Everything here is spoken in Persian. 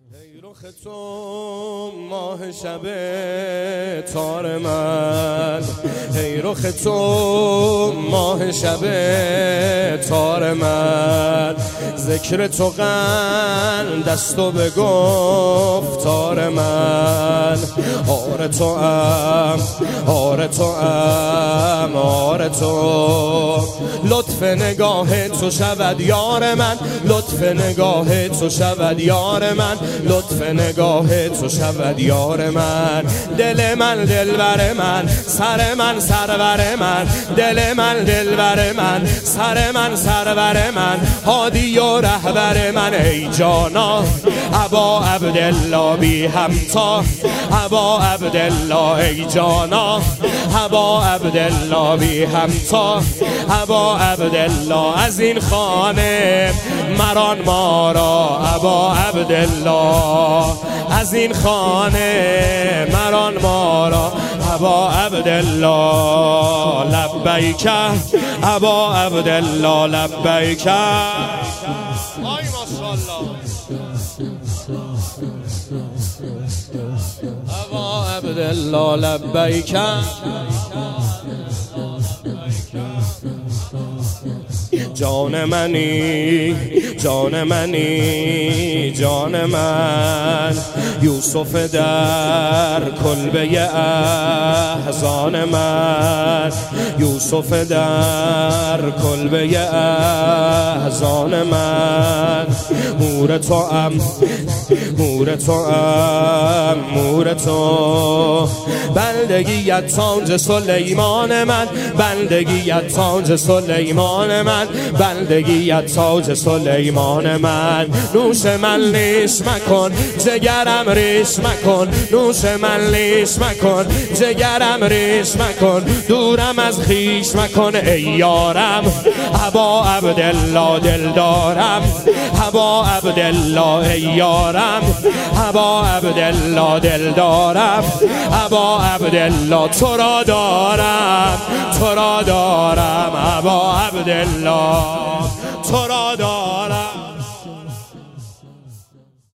ای رخ تو ماه شب تار من، ای رخ تو ماه شب تار من، ذکر تو قند دست و به گفتار من. آره تو ام، آره تو ام، آره تو، لطف نگاه تو شود یار من، لطف نگاه تو شود یار من، لطف نگاه تو شود یار من. دل من دلبر من، سر من سرور من، دل من دلبر من، سر من سرور من، هادی و رهبر من. ای جانا ابا عبدالله بی همتا، ابا عبدالله ای جانا، ابا عبدالله بی همتا، ابا عبدالله از این خانه مران ما را، ابا عبدالله از این خانه مران ما را، ابا عبدالله لبیک، ابا عبدالله لبیک. آی ماشاءالله ابا عبدالله لبیک. جان منی، جان منی، جان من، یوسف در کلبه احزان من، یوسف در کلبه احزان من. مور تو ام، مور تو ام، مور تو، بندگیت تاج سلیمان من، بندگیت تاج سلیمان من، بندگیت تاج سلیمان من. نوش من لیش مکن جگرم ریش مکن، نوش من لیش مکن جگرم ریش مکن، دورم از خیش مکن ای یارم. ابا عبدالله دل دارم، ابا عبدالله ای یارم، ابا عبدالله دل دارم، ابا عبدالله تو را دارم، تو را دارم، ابا عبدالله تو را دارم.